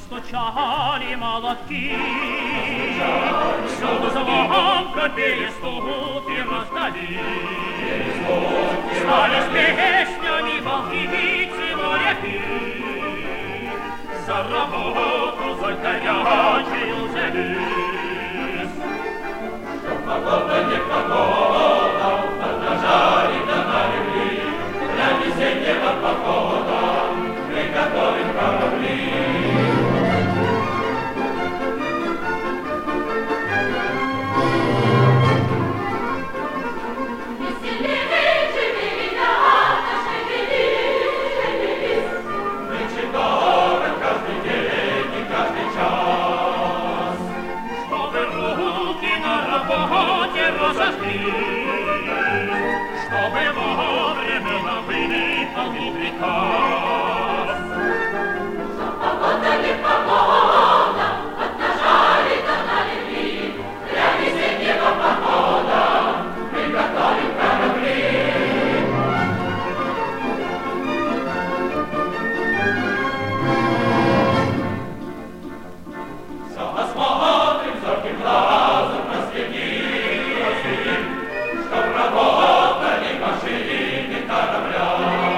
Стучали молотки, всюду звонко перестук и раздали. Стали с песнями волки моряки, за работу, за горячую взялись. Чтоб погода не погода, поднажали да налегли, для весеннего похода приготовим корабли. Чтобы вовремя выполнить приказ. Чтоб погода не погода, поднажали да налегли, для весеннего похода приготовим корабли. Все посмотрим зорким глазом, проследим, чтоб работали машины корабля.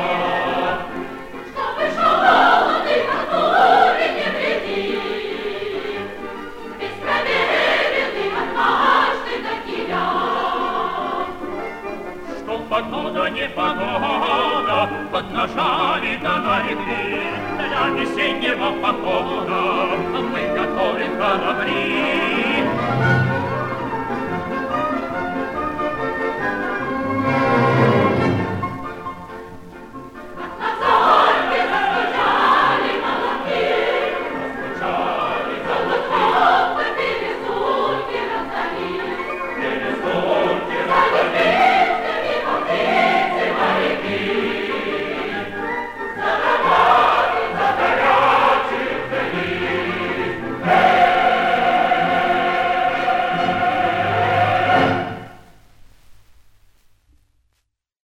Чтобы холодной натуре не вреди, беспроверенный, отважный до киля. Чтоб погода не погода, поднажали да налегли, для весеннего похода мы готовим корабли.